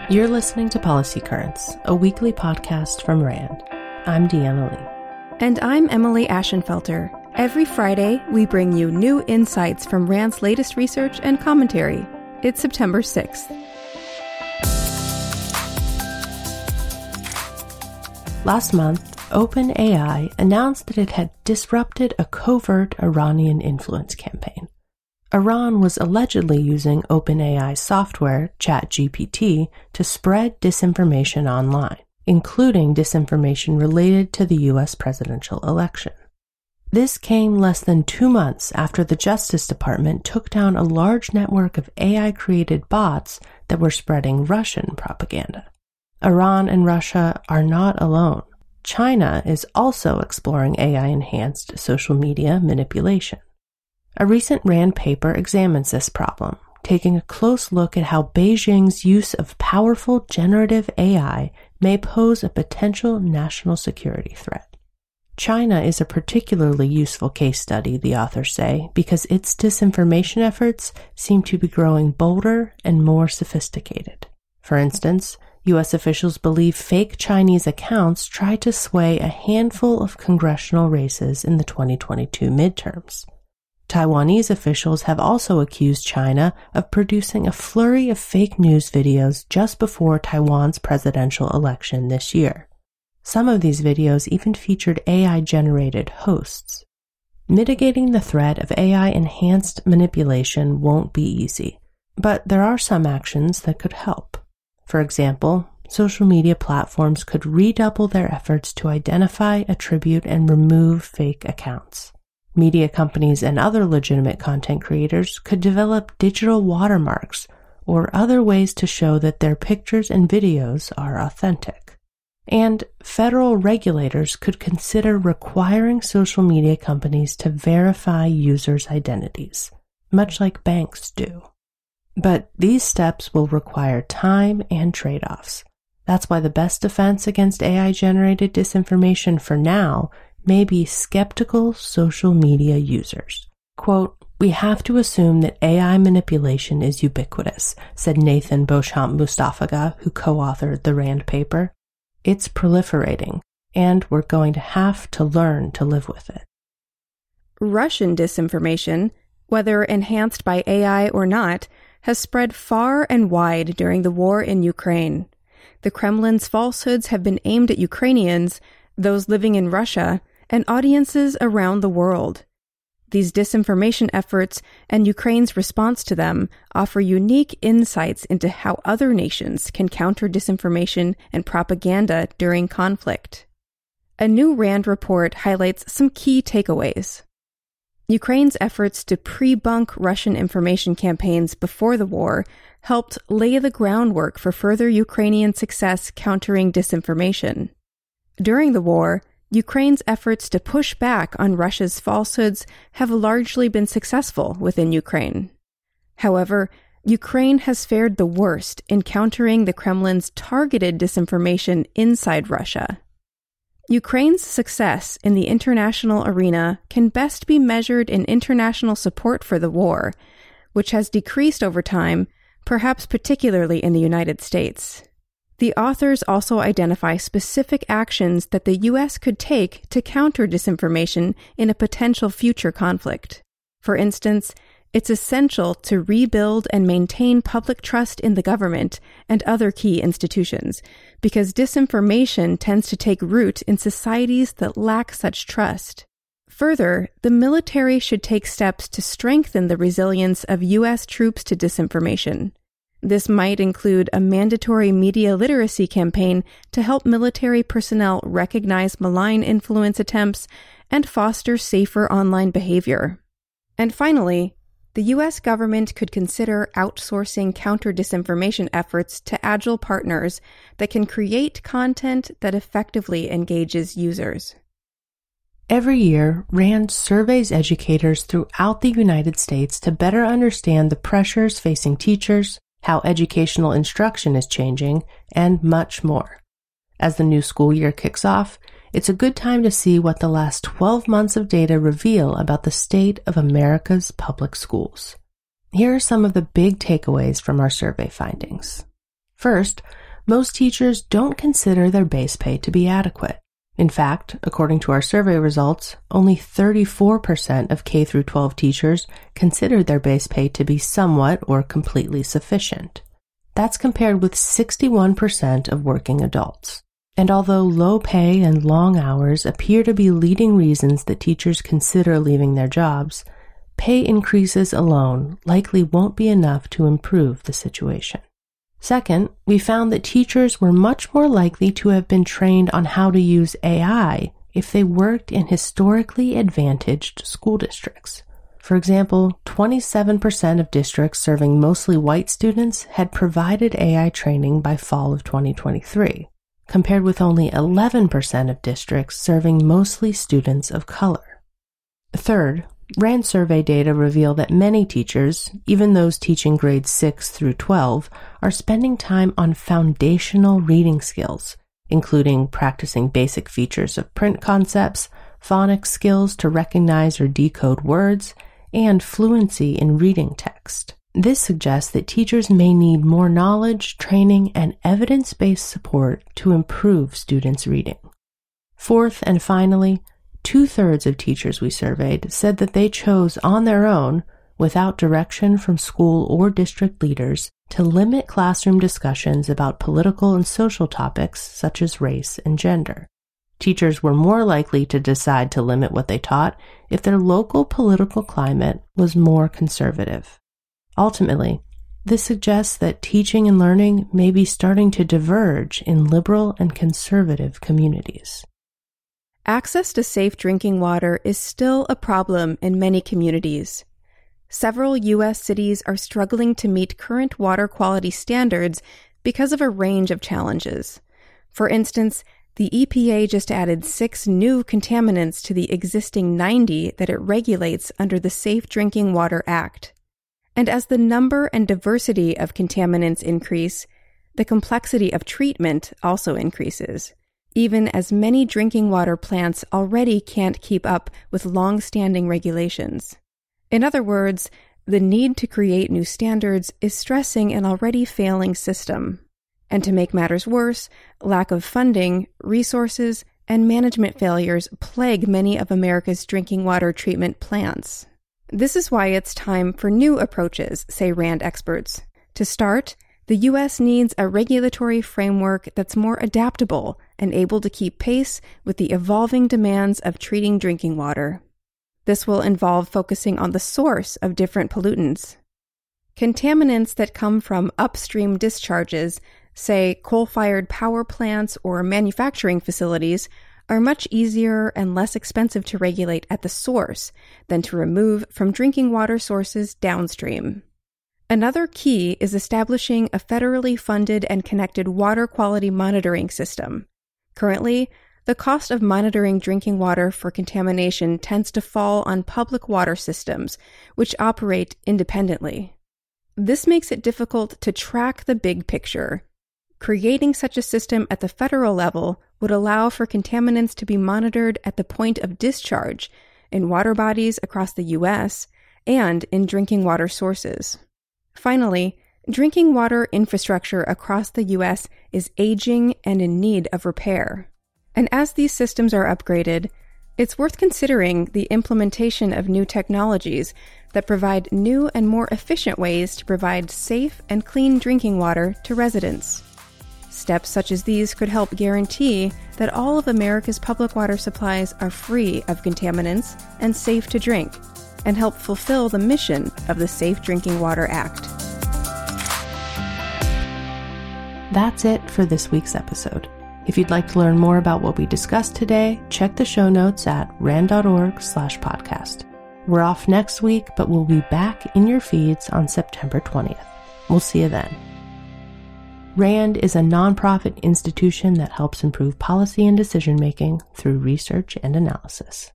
You're listening to Policy Currents, a weekly podcast from RAND. I'm Deanna Lee. And I'm Emily Ashenfelter. Every Friday, we bring you new insights from RAND's latest research and commentary. It's September 6th. Last month, OpenAI announced that it had disrupted a covert Iranian influence campaign. Iran was allegedly using OpenAI software, ChatGPT, to spread disinformation online, including disinformation related to the U.S. presidential election. This came less than 2 months after the Justice Department took down a large network of AI-created bots that were spreading Russian propaganda. Iran and Russia are not alone. China is also exploring AI-enhanced social media manipulation. A recent RAND paper examines this problem, taking a close look at how Beijing's use of powerful generative AI may pose a potential national security threat. China is a particularly useful case study, the authors say, because its disinformation efforts seem to be growing bolder and more sophisticated. For instance, U.S. officials believe fake Chinese accounts tried to sway a handful of congressional races in the 2022 midterms. Taiwanese officials have also accused China of producing a flurry of fake news videos just before Taiwan's presidential election this year. Some of these videos even featured AI-generated hosts. Mitigating the threat of AI-enhanced manipulation won't be easy, but there are some actions that could help. For example, social media platforms could redouble their efforts to identify, attribute, and remove fake accounts. Media companies and other legitimate content creators could develop digital watermarks or other ways to show that their pictures and videos are authentic. And federal regulators could consider requiring social media companies to verify users' identities, much like banks do. But these steps will require time and trade-offs. That's why the best defense against AI-generated disinformation for now may be skeptical social media users. Quote, "We have to assume that AI manipulation is ubiquitous," said Nathan Beauchamp-Mustafaga, who co-authored the RAND paper. "It's proliferating, and we're going to have to learn to live with it." Russian disinformation, whether enhanced by AI or not, has spread far and wide during the war in Ukraine. The Kremlin's falsehoods have been aimed at Ukrainians, those living in Russia, and audiences around the world. These disinformation efforts and Ukraine's response to them offer unique insights into how other nations can counter disinformation and propaganda during conflict. A new RAND report highlights some key takeaways. Ukraine's efforts to pre-bunk Russian information campaigns before the war helped lay the groundwork for further Ukrainian success countering disinformation. During the war, Ukraine's efforts to push back on Russia's falsehoods have largely been successful within Ukraine. However, Ukraine has fared the worst in countering the Kremlin's targeted disinformation inside Russia. Ukraine's success in the international arena can best be measured in international support for the war, which has decreased over time, perhaps particularly in the United States. The authors also identify specific actions that the U.S. could take to counter disinformation in a potential future conflict. For instance, it's essential to rebuild and maintain public trust in the government and other key institutions, because disinformation tends to take root in societies that lack such trust. Further, the military should take steps to strengthen the resilience of U.S. troops to disinformation. This might include a mandatory media literacy campaign to help military personnel recognize malign influence attempts and foster safer online behavior. And finally, the U.S. government could consider outsourcing counter-disinformation efforts to agile partners that can create content that effectively engages users. Every year, RAND surveys educators throughout the United States to better understand the pressures facing teachers, how educational instruction is changing, and much more. As the new school year kicks off, it's a good time to see what the last 12 months of data reveal about the state of America's public schools. Here are some of the big takeaways from our survey findings. First, most teachers don't consider their base pay to be adequate. In fact, according to our survey results, only 34% of K-12 teachers considered their base pay to be somewhat or completely sufficient. That's compared with 61% of working adults. And although low pay and long hours appear to be leading reasons that teachers consider leaving their jobs, pay increases alone likely won't be enough to improve the situation. Second, we found that teachers were much more likely to have been trained on how to use AI if they worked in historically advantaged school districts. For example, 27% of districts serving mostly white students had provided AI training by fall of 2023, compared with only 11% of districts serving mostly students of color. Third, RAND survey data reveal that many teachers, even those teaching grades 6 through 12, are spending time on foundational reading skills, including practicing basic features of print concepts, phonics skills to recognize or decode words, and fluency in reading text. This suggests that teachers may need more knowledge, training, and evidence-based support to improve students' reading. Fourth and finally, 2/3 of teachers we surveyed said that they chose on their own, without direction from school or district leaders, to limit classroom discussions about political and social topics such as race and gender. Teachers were more likely to decide to limit what they taught if their local political climate was more conservative. Ultimately, this suggests that teaching and learning may be starting to diverge in liberal and conservative communities. Access to safe drinking water is still a problem in many communities. Several U.S. cities are struggling to meet current water quality standards because of a range of challenges. For instance, the EPA just added 6 new contaminants to the existing 90 that it regulates under the Safe Drinking Water Act. And as the number and diversity of contaminants increase, the complexity of treatment also increases, even as many drinking water plants already can't keep up with long-standing regulations. In other words, the need to create new standards is stressing an already failing system. And to make matters worse, lack of funding, resources, and management failures plague many of America's drinking water treatment plants. This is why it's time for new approaches, say RAND experts. To start, the U.S. needs a regulatory framework that's more adaptable and able to keep pace with the evolving demands of treating drinking water. This will involve focusing on the source of different pollutants. Contaminants that come from upstream discharges, say coal-fired power plants or manufacturing facilities, are much easier and less expensive to regulate at the source than to remove from drinking water sources downstream. Another key is establishing a federally funded and connected water quality monitoring system. Currently, the cost of monitoring drinking water for contamination tends to fall on public water systems, which operate independently. This makes it difficult to track the big picture. Creating such a system at the federal level would allow for contaminants to be monitored at the point of discharge in water bodies across the U.S. and in drinking water sources. Finally, drinking water infrastructure across the U.S. is aging and in need of repair. And as these systems are upgraded, it's worth considering the implementation of new technologies that provide new and more efficient ways to provide safe and clean drinking water to residents. Steps such as these could help guarantee that all of America's public water supplies are free of contaminants and safe to drink, and help fulfill the mission of the Safe Drinking Water Act. That's it for this week's episode. If you'd like to learn more about what we discussed today, check the show notes at rand.org/podcast. We're off next week, but we'll be back in your feeds on September 20th. We'll see you then. RAND is a nonprofit institution that helps improve policy and decision-making through research and analysis.